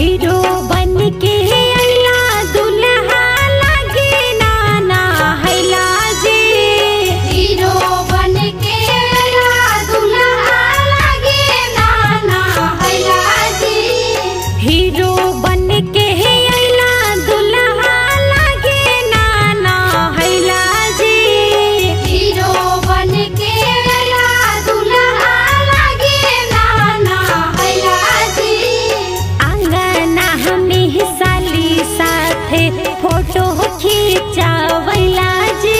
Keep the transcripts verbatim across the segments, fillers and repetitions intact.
Hero बन के अइला दुल्हा लागे नाना हैला जी। हीरो बन के अइला दुल्हा लागे नाना हैला जी। हीरो बन के अइला दुल्हा लागे नाना हैला जी। हीरो बन के अइला दुल्हा लागे नाना हैला जी। अंगना हमें साली साथे फोटो खींचावैला जी।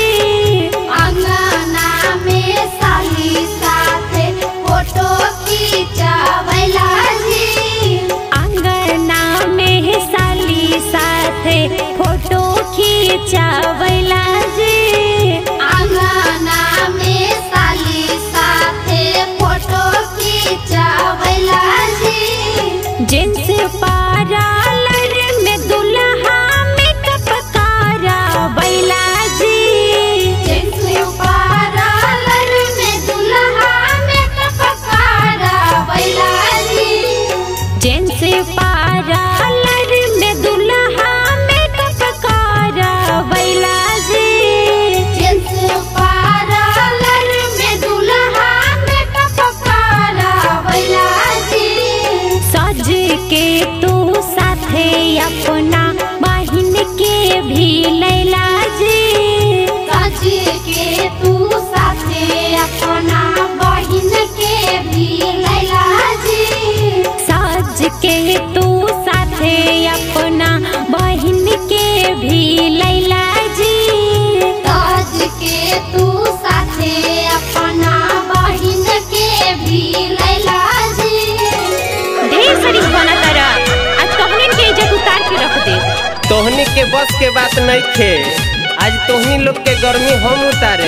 अंगना में साली साथे फोटो खींचावैला जी। अंगना में साली साथे फोटो खींचावैला जी। अंगना में साली साथे फोटो खींचावैला जी। जींस पार्लर में दुल्हा मेकअप करावैला जी। जींस पार्लर में दुल्हा मेकअप करावैला जी। जींस पार्लर में दुल्हा मेकअप करावैला जी। जींस पार्लर में दुल्हा मेकअप करावैला जी। सज के तू साथे अपना बहिन के भी लैला जी। सज के तू साथे अपना बहिन के भी लैला जी। सज के तू साथे अपना बहिन के भी लैला जी। सज के तू साथे अपना बहिन के भी लैला जी। ढेर शरीफ बना तारा, आज कहने के इज्जत उतार के रख दे। तोहनी के बस के बात नहीं खे, आज तोहनी लोग के गर्मी हम उतारे।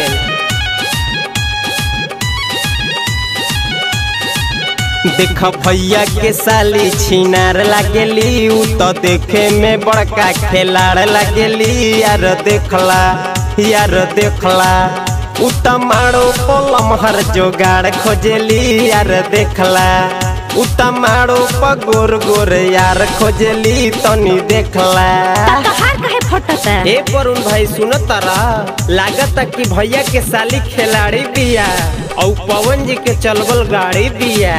देख भैया के साली छिनार लागेली, उ तो देखे में बड़का खिलाड़ लागेली। यार देखला यार देखला उ तो मारो पोलम हर जोगाड़ खोजेली। यार देखला उ तो मारो पगोर गोर यार खोजेली। तनी देखला तहार काहे फटता? ए वरुण भाई सुन तारा, लागत कि भैया के साली खिलाड़ी बिया और पवन जी के चलबल गाड़ी बिया।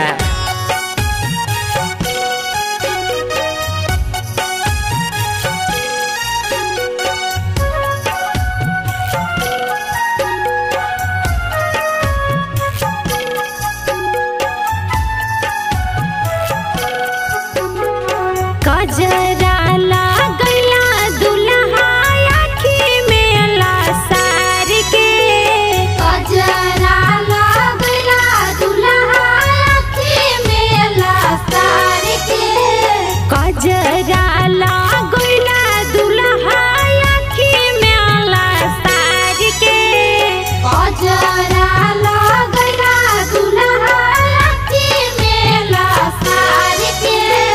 गजरा लागैला दुल्हा आँखी में लासार के। गजरा लागैला दुल्हा आँखी में लासार के। गजरा लागैला दुल्हा आँखी में लासार के। गजरा लागैला दुल्हा आँखी में लासार के।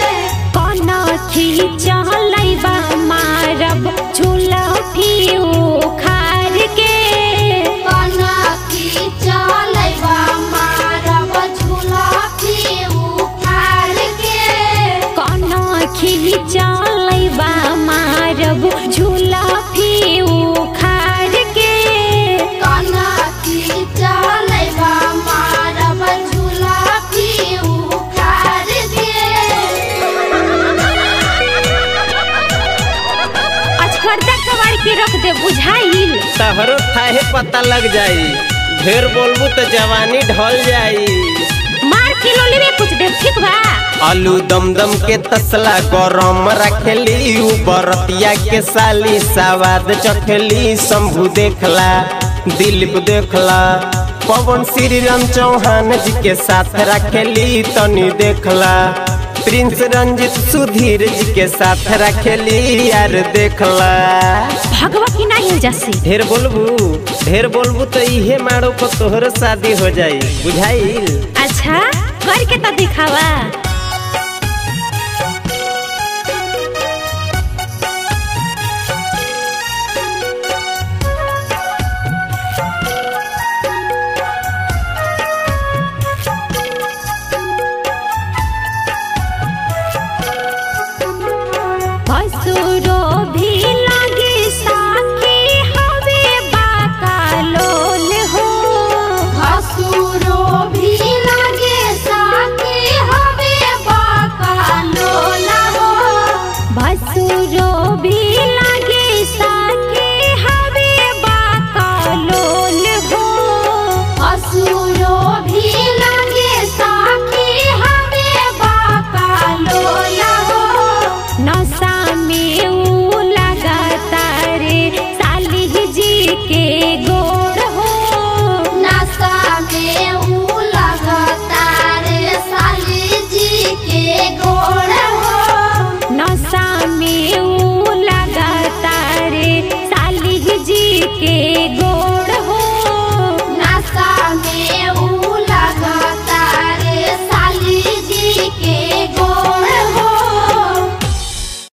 खींचलैबा मारब झुलफी उखाड़ के। कनखी चलैबा मारब झुलफी उखाड़ के। कनखी चलैबा मारब झुलफी उखाड़ के। कनखी चलैबा मारब झुलफी उखाड़ के। गर्दा कबाड़ के रख दे, बुझाइल? तहरो थाहे पता लग जाई, ढेर बोलबू तो जवानी ढल जाई। मार किलो लेवे कुछ दे, ठीक बा? आलू दमदम के तसला गरम रखेली, उ बरतिया के साली सवाद चखेली। शंभू देखला दिलीप देखला पवन श्री राम चौहान जी के साथ रखेली। तनी देखला प्रिंस रंजित सुधीर जी के साथ रखेली। यार देखला भगवा की नहीं जैसी। ढेर बोलबू ढेर बोलबू तो इहे मारो पर तोहर शादी हो जाई, बुझाइल? अच्छा करके तो दिखावा। में ऊ लगातार साली जी के